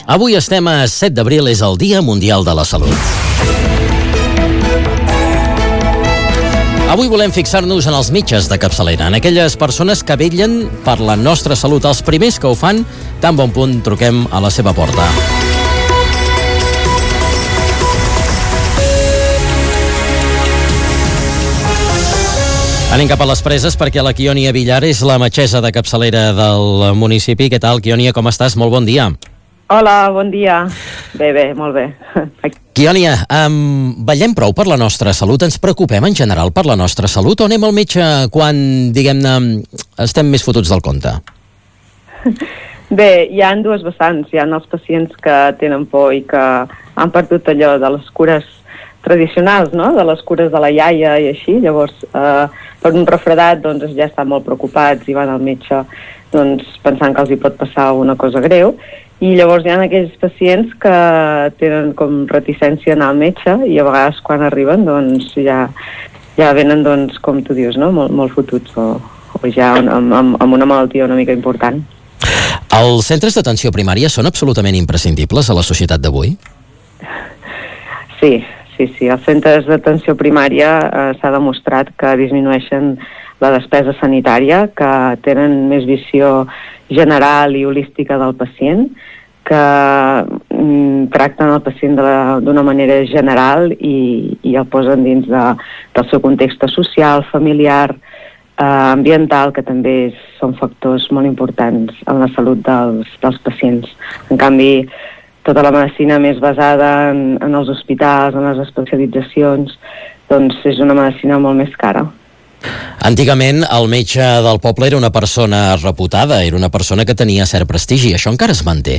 Avui estem a 7 d'abril, és el Dia Mundial de la Salut. Avui volem fixar-nos en els metges de capçalera, en aquelles persones que vetllen per la nostra salut, els primers que ho fan, tan bon punt truquem a la seva porta. Anem cap a les Preses perquè la Quionia Villar és la metgessa de capçalera del municipi. Què tal, Quionia, com estàs? Molt bon dia. Hola, bon dia. Bé, molt bé. Quionia, vetllem prou per la nostra salut? Ens preocupem en general per la nostra salut o anem al metge quan, diguem-ne, estem més fotuts del compte? Bé, hi ha dues vessants. Hi ha els pacients que tenen por i que han perdut allò de les cures tradicionals, no? De les cures de la iaia i així. Llavors, per un refredat, doncs, ja estan molt preocupats i van al metge doncs, pensant que els hi pot passar alguna cosa greu. I llavors hi ha aquells pacients que tenen com reticència a anar al metge i a vegades quan arriben doncs ja venen, doncs, com tu dius, no? Molt fotuts o ja amb una malaltia una mica important. Els centres d'atenció primària són absolutament imprescindibles a la societat d'avui? Sí. Els centres d'atenció primària s'ha demostrat que disminueixen la despesa sanitària, que tenen més visió general i holística del pacient, que tracten el pacient d'una manera general i el posen dins del seu context social, familiar, ambiental, que també són factors molt importants en la salut dels pacients. En canvi, tota la medicina més basada en els hospitals, en les especialitzacions, doncs és una medicina molt més cara. Antigament el metge del poble era una persona reputada, era una persona que tenia cert prestigi. Això encara es manté?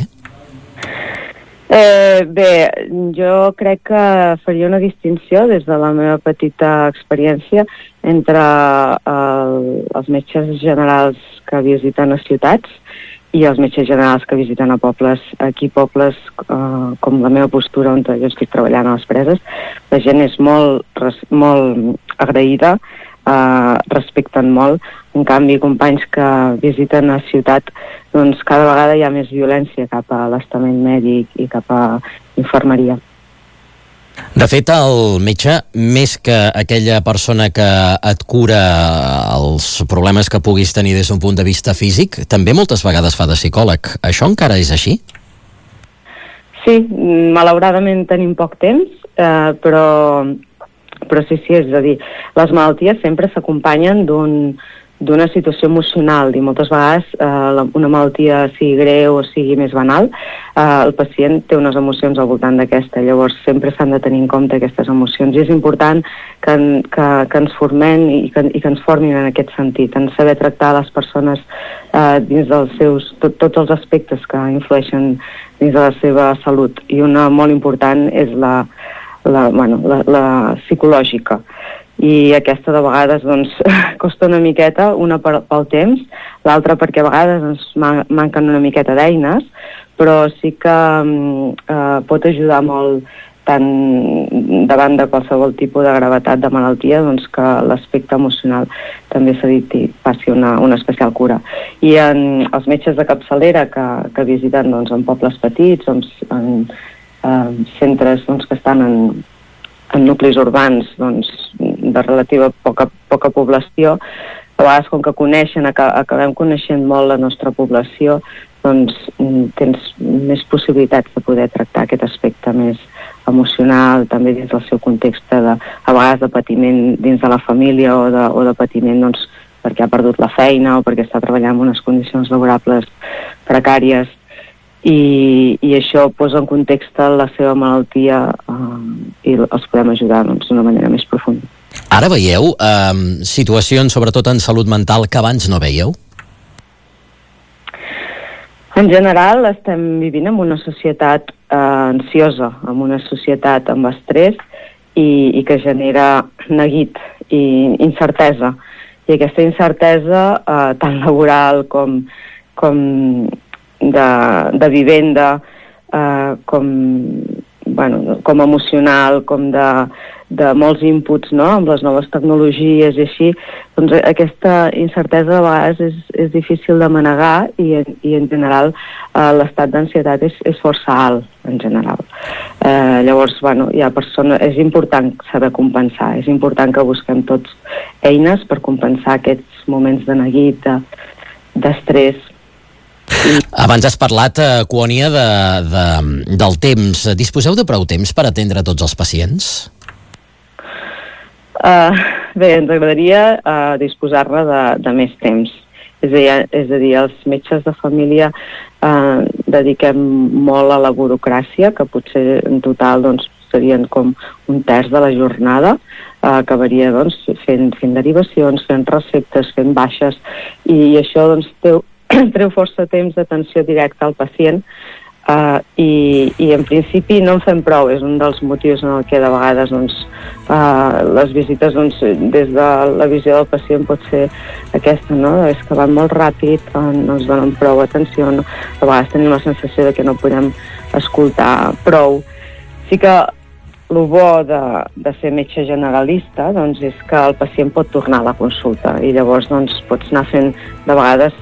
Bé, jo crec que faria una distinció des de la meva petita experiència entre els metges generals que visiten a ciutats i els metges generals que visiten a pobles. Aquí pobles, com la meva postura on jo estic treballant a les Preses, la gent és molt agraïda, respecten molt. En canvi, companys que visiten a ciutat, doncs cada vegada hi ha més violència cap a l'estament mèdic i cap a infermeria. De fet, el metge, més que aquella persona que et cura els problemes que puguis tenir des d'un punt de vista físic, també moltes vegades fa de psicòleg. Això encara és així? Sí, malauradament tenim poc temps, però sí, és a dir, les malalties sempre s'acompanyen d'una situació emocional i moltes vegades una malaltia sigui greu o sigui més banal, el pacient té unes emocions al voltant d'aquesta, llavors sempre s'han de tenir en compte aquestes emocions i és important que ens formem i que ens formin en aquest sentit, en saber tractar les persones dins dels seus, tots els aspectes que influeixen dins de la seva salut, i una molt important és la psicològica. I aquesta de vegades doncs, costa una miqueta, una pel temps, l'altra perquè a vegades ens manquen una miqueta d'eines, però sí que pot ajudar molt tant davant de qualsevol tipus de gravetat de malaltia, doncs que l'aspecte emocional també s'ha dit i faci una especial cura. I els metges de capçalera que visiten doncs, en pobles petits, en centres doncs, que estan en nuclis urbans doncs, de relativa poca població, a vegades com que acabem coneixent molt la nostra població, doncs tens més possibilitats de poder tractar aquest aspecte més emocional, també dins del seu context a vegades de patiment dins de la família o de patiment doncs, perquè ha perdut la feina o perquè està treballant en unes condicions laborables precàries. I això posa en context la seva malaltia i els podem ajudar d'una manera més profunda. Ara veieu situacions, sobretot en salut mental, que abans no veieu? En general estem vivint en una societat ansiosa, en una societat amb estrès i que genera neguit i incertesa. I aquesta incertesa, tant laboral com de vivenda, com com emocional, com de molts inputs, no?, amb les noves tecnologies i així, doncs aquesta incertesa a vegades és difícil de manegar i en general l'estat d'ansietat és força alt, en general. Llavors, hi ha persones... És important saber compensar, és important que busquem tots eines per compensar aquests moments de neguit, d'estrès. Abans has parlat, Quònia, del temps. Disposeu de prou temps per atendre tots els pacients? Bé, ens agradaria disposar-ne de més temps. És a dir, els metges de família dediquem molt a la burocràcia, que potser en total serien com un terç de la jornada, acabaria fent derivacions, fent receptes, fent baixes, i això treu força temps d'atenció directa al pacient, i en principi no en fem prou. És un dels motius en el que de vegades les visites des de la visió del pacient pot ser aquesta, no? És que van molt ràpid, no ens donen prou atenció, no? A vegades tenim la sensació de que no podem escoltar prou. Sí que el bo de ser metge generalista és que el pacient pot tornar a la consulta i llavors pots anar fent, de vegades,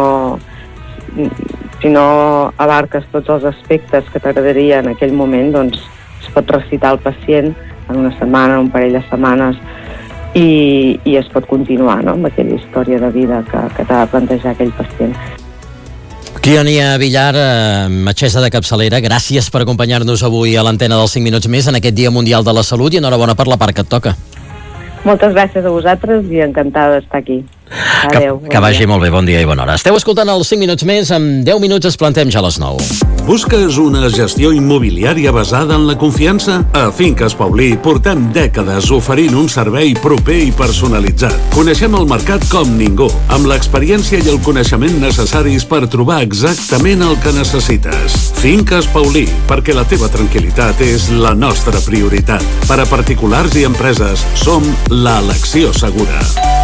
si no abarques tots els aspectes que t'agradaria en aquell moment, es pot recitar el pacient en una setmana, un parell de setmanes, i es pot continuar, no?, amb aquella història de vida que t'ha de plantejar aquell pacient. Quònia Villar, metgessa de capçalera, gràcies per acompanyar-nos avui a l'antena dels 5 minuts més en aquest Dia Mundial de la Salut i enhorabona per la part que et toca. Moltes gràcies a vosaltres i encantada d'estar aquí. Adéu. Que vagi molt bé, bon dia i bona hora. Esteu escoltant els 5 minuts més, en 10 minuts es plantem ja a les 9. Busques una gestió immobiliària basada en la confiança? A Finques Paulí portem dècades oferint un servei proper i personalitzat. Coneixem el mercat com ningú, amb l'experiència i el coneixement necessaris per trobar exactament el que necessites. Finques Paulí, perquè la teva tranquil·litat és la nostra prioritat. Per a particulars i empreses, som l'elecció segura.